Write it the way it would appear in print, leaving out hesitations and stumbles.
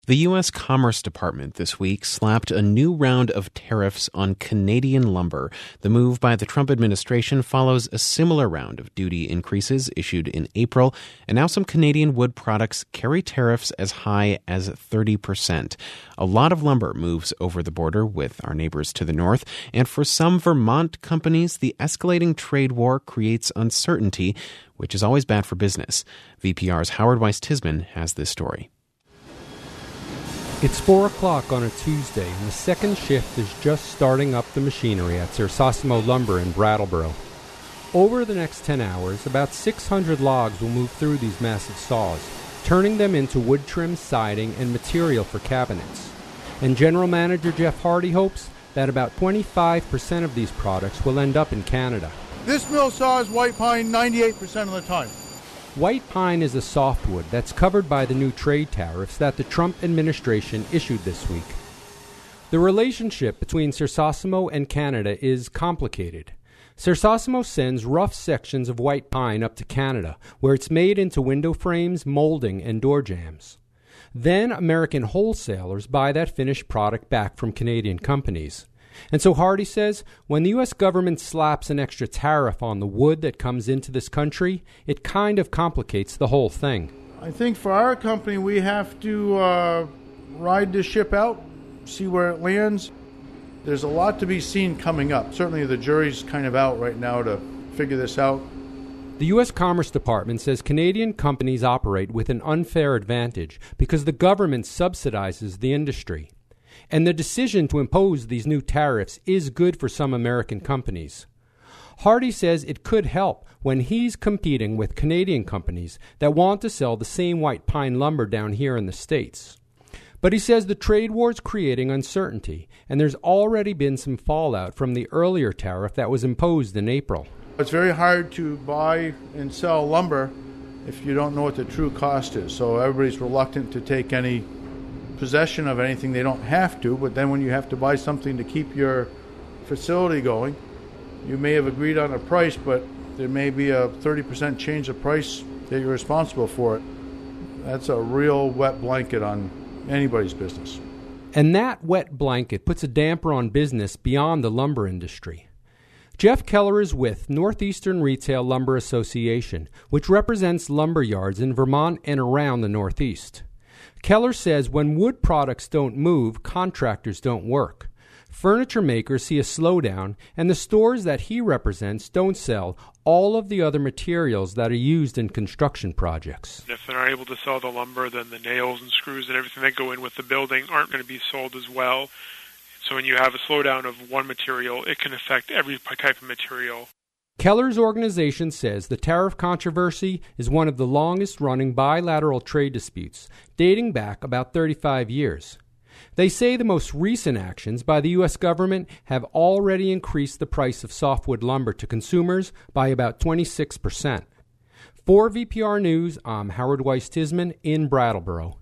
The U.S. Commerce Department this week slapped a new round of tariffs on Canadian lumber. The move by the Trump administration follows a similar round of duty increases issued in April, and now some Canadian wood products carry tariffs as high as 30%. A lot of lumber moves over the border with our neighbors to the north, and for some Vermont companies, the escalating trade war creates uncertainty, which is always bad for business. VPR's Howard Weiss-Tisman has this story. It's 4 o'clock on a Tuesday, and the second shift is just starting up the machinery at Sersosimo Lumber in Brattleboro. Over the next 10 hours, about 600 logs will move through these massive saws, turning them into wood trim, siding, and material for cabinets. And General Manager Jeff Hardy hopes that about 25% of these products will end up in Canada. This mill saws white pine 98% of the time. White pine is a softwood that's covered by the new trade tariffs that the Trump administration issued this week. The relationship between Sersosimo and Canada is complicated. Sersosimo sends rough sections of white pine up to Canada, where it's made into window frames, molding, and door jambs. Then American wholesalers buy that finished product back from Canadian companies. And so Hardy says, when the U.S. government slaps an extra tariff on the wood that comes into this country, it kind of complicates the whole thing. I think for our company, we have to ride this ship out, see where it lands. There's a lot to be seen coming up. Certainly the jury's kind of out right now to figure this out. The U.S. Commerce Department says Canadian companies operate with an unfair advantage because the government subsidizes the industry. And the decision to impose these new tariffs is good for some American companies. Hardy says it could help when he's competing with Canadian companies that want to sell the same white pine lumber down here in the States. But he says the trade war is creating uncertainty, and there's already been some fallout from the earlier tariff that was imposed in April. It's very hard to buy and sell lumber if you don't know what the true cost is. So everybody's reluctant to take any possession of anything they don't have to, but then when you have to buy something to keep your facility going, you may have agreed on a price, but there may be a 30% change of price that you're responsible for it. That's a real wet blanket on anybody's business. And that wet blanket puts a damper on business beyond the lumber industry. Jeff Keller is with Northeastern Retail Lumber Association, which represents lumber yards in Vermont and around the Northeast. Keller says when wood products don't move, contractors don't work. Furniture makers see a slowdown, and the stores that he represents don't sell all of the other materials that are used in construction projects. If they're not able to sell the lumber, then the nails and screws and everything that go in with the building aren't going to be sold as well. So when you have a slowdown of one material, it can affect every type of material. Keller's organization says the tariff controversy is one of the longest-running bilateral trade disputes, dating back about 35 years. They say the most recent actions by the U.S. government have already increased the price of softwood lumber to consumers by about 26%. For VPR News, I'm Howard Weiss-Tisman in Brattleboro.